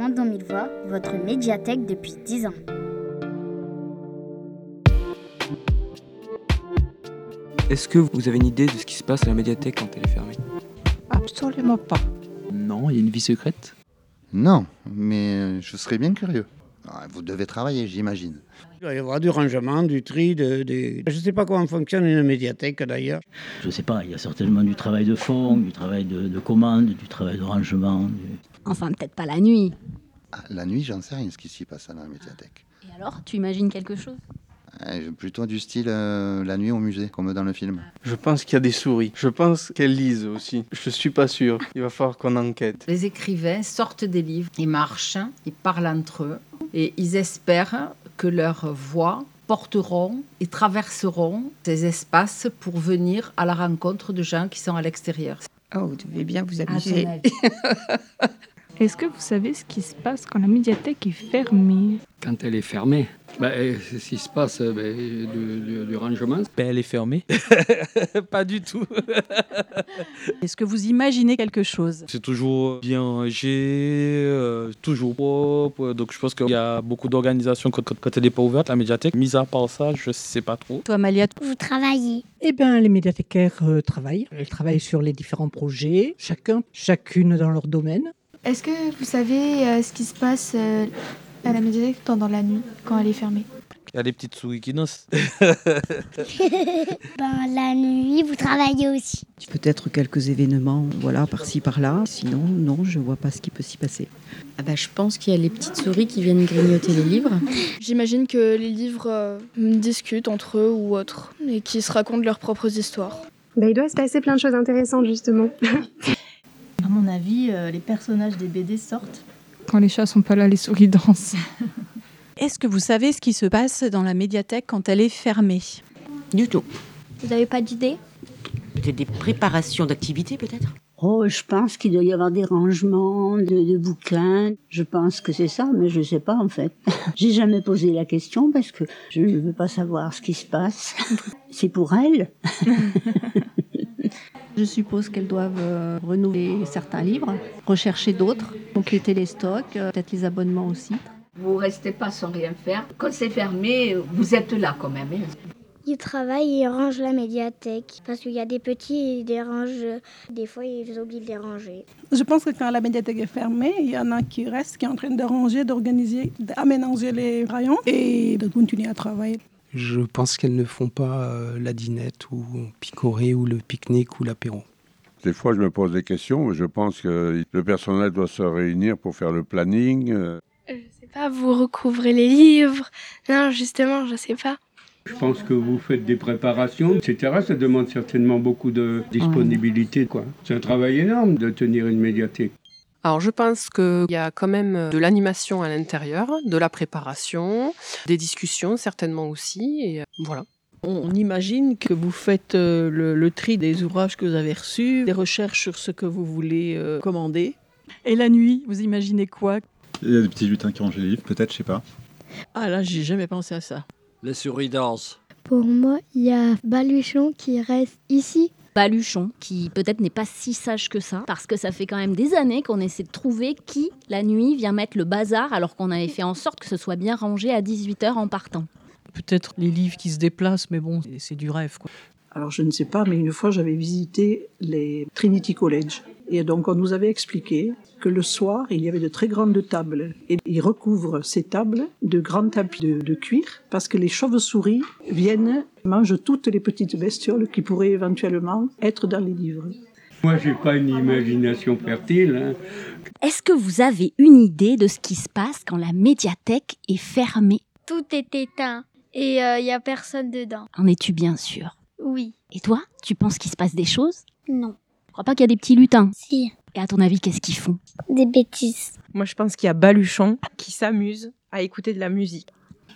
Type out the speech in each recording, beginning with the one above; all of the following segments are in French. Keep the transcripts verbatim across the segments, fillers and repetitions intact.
Monde en mille voix, votre médiathèque depuis dix ans. Est-ce que vous avez une idée de ce qui se passe à la médiathèque quand elle est fermée ? Absolument pas. Non, il y a une vie secrète ? Non, mais je serais bien curieux. Vous devez travailler, j'imagine. Il va y avoir du rangement, du tri, de, de... je ne sais pas comment fonctionne une médiathèque d'ailleurs. Je ne sais pas, il y a certainement du travail de fond, du travail de, de commande, du travail de rangement. Du... Enfin, peut-être pas la nuit. Ah, la nuit, j'en sais rien ce qui s'y passe à la médiathèque. Et alors, tu imagines quelque chose ? euh, Plutôt du style euh, la nuit au musée, comme dans le film. Je pense qu'il y a des souris. Je pense qu'elles lisent aussi. Je suis pas sûr. Il va falloir qu'on enquête. Les écrivains sortent des livres, ils marchent, ils parlent entre eux et ils espèrent que leurs voix porteront et traverseront ces espaces pour venir à la rencontre de gens qui sont à l'extérieur. Oh, vous devez bien vous amuser. Est-ce que vous savez ce qui se passe quand la médiathèque est fermée ? Quand elle est fermée, bah, ce qui se passe, bah, du, du, du rangement. Ben, elle est fermée. Pas du tout. Est-ce que vous imaginez quelque chose ? C'est toujours bien rangé, euh, toujours propre. Donc je pense qu'il y a beaucoup d'organisations quand, quand, quand elle n'est pas ouverte, la médiathèque. Mis à part ça, je ne sais pas trop. Toi, Malia, vous travaillez ? Eh bien, les médiathécaires euh, travaillent. Elles travaillent sur les différents projets, chacun, chacune dans leur domaine. Est-ce que vous savez euh, ce qui se passe euh, à la médiathèque pendant la nuit, quand elle est fermée ? Il y a des petites souris qui naissent. Ben, la nuit, vous travaillez aussi. Peut-être quelques événements, voilà, par-ci, par-là. Sinon, non, je ne vois pas ce qui peut s'y passer. Ah bah, je pense qu'il y a les petites souris qui viennent grignoter les livres. J'imagine que les livres euh, discutent entre eux ou autres, et qu'ils se racontent leurs propres histoires. Bah, il doit se passer plein de choses intéressantes, justement. À mon avis, euh, les personnages des B D sortent. Quand les chats sont pas là, les souris dansent. Est-ce que vous savez ce qui se passe dans la médiathèque quand elle est fermée ? Du tout. Vous n'avez pas d'idée ? Peut-être des préparations d'activités, peut-être ? Oh, je pense qu'il doit y avoir des rangements de, de bouquins. Je pense que c'est ça, mais je ne sais pas en fait. J'ai jamais posé la question parce que je ne veux pas savoir ce qui se passe. C'est pour elle. Je suppose qu'elles doivent euh, renouveler certains livres, rechercher d'autres, compléter les stocks, euh, peut-être les abonnements aussi. Vous ne restez pas sans rien faire. Quand c'est fermé, vous êtes là quand même. Ils travaillent et ils rangent la médiathèque. Parce qu'il y a des petits, ils dérangent. Des fois, ils oublient de les ranger. Je pense que quand la médiathèque est fermée, il y en a qui restent, qui sont en train de ranger, d'organiser, d'aménager les rayons et de continuer à travailler. Je pense qu'elles ne font pas euh, la dinette ou picorer ou le pique-nique ou l'apéro. Des fois, je me pose des questions, mais je pense que le personnel doit se réunir pour faire le planning. Euh, je sais pas, vous recouvrez les livres. Non, justement, je sais pas. Je pense que vous faites des préparations, et cetera. Ça demande certainement beaucoup de disponibilité, quoi. C'est un travail énorme de tenir une médiathèque. Alors je pense qu'il y a quand même de l'animation à l'intérieur, de la préparation, des discussions certainement aussi, et voilà. On imagine que vous faites euh, le, le tri des ouvrages que vous avez reçus, des recherches sur ce que vous voulez euh, commander. Et la nuit, vous imaginez quoi ? Il y a des petits lutins qui rangent les livres, peut-être, je sais pas. Ah là, j'ai jamais pensé à ça. Les souris dansent. Pour moi, il y a Baluchon qui reste ici. Baluchon, qui peut-être n'est pas si sage que ça, parce que ça fait quand même des années qu'on essaie de trouver qui, la nuit, vient mettre le bazar, alors qu'on avait fait en sorte que ce soit bien rangé à dix-huit heures en partant. Peut-être les livres qui se déplacent, mais bon, c'est du rêve, quoi. Alors je ne sais pas, mais une fois j'avais visité les Trinity College. Et donc on nous avait expliqué que le soir, il y avait de très grandes tables. Et ils recouvrent ces tables de grands tapis de, de cuir parce que les chauves-souris viennent, mangent toutes les petites bestioles qui pourraient éventuellement être dans les livres. Moi, j'ai pas une imagination fertile. Hein. Est-ce que vous avez une idée de ce qui se passe quand la médiathèque est fermée ? Tout est éteint et il euh, n'y a personne dedans. En es-tu bien sûr ? Oui. Et toi, tu penses qu'il se passe des choses ? Non. Tu crois pas qu'il y a des petits lutins ? Si. Et à ton avis, qu'est-ce qu'ils font ? Des bêtises. Moi, je pense qu'il y a Baluchon qui s'amuse à écouter de la musique.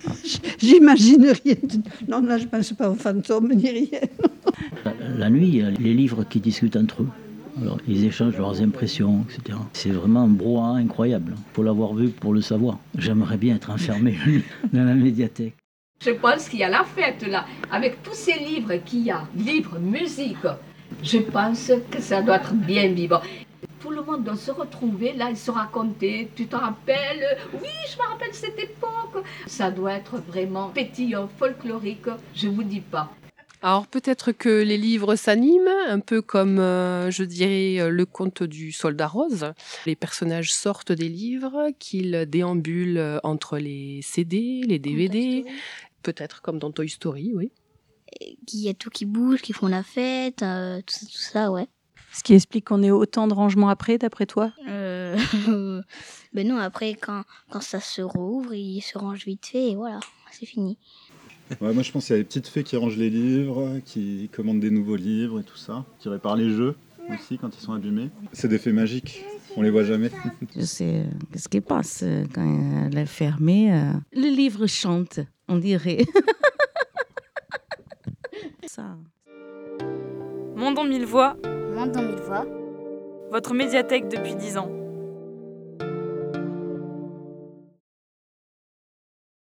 J'imagine rien. De... Non, là, je ne pense pas aux fantômes ni rien. La, la nuit, il y a les livres qui discutent entre eux. Alors, ils échangent leurs impressions, et cetera. C'est vraiment un brouhaha incroyable. Il faut l'avoir vu pour le savoir. J'aimerais bien être enfermé dans la médiathèque. Je pense qu'il y a la fête là, avec tous ces livres qu'il y a, livres, musique. Je pense que ça doit être bien vivant. Tout le le monde doit se retrouver, là, et se raconter. Tu te rappelles? Oui, je me rappelle cette époque. Ça doit être vraiment pétillant, folklorique, je vous dis pas. Alors peut-être que les livres s'animent, un peu comme, euh, je dirais, euh, le conte du soldat rose. Les personnages sortent des livres, qu'ils déambulent euh, entre les C D, les D V D, peut-être comme dans Toy Story, oui. Il y a tout qui bouge, qui font la fête, euh, tout, ça, tout ça, ouais. Ce qui explique qu'on ait autant de rangements après, d'après toi? Euh... ben non, après, quand, quand ça se rouvre, il se range vite fait et voilà, c'est fini. Ouais, moi je pense qu'il y a les petites fées qui rangent les livres, qui commandent des nouveaux livres et tout ça, qui réparent les jeux aussi quand ils sont abîmés. C'est des fées magiques, on les voit jamais. Je sais euh, ce qui passe euh, quand elle est fermée. Euh... Le livre chante, on dirait. Ça. Monde en mille voix. Monde en mille voix. Votre médiathèque depuis dix ans.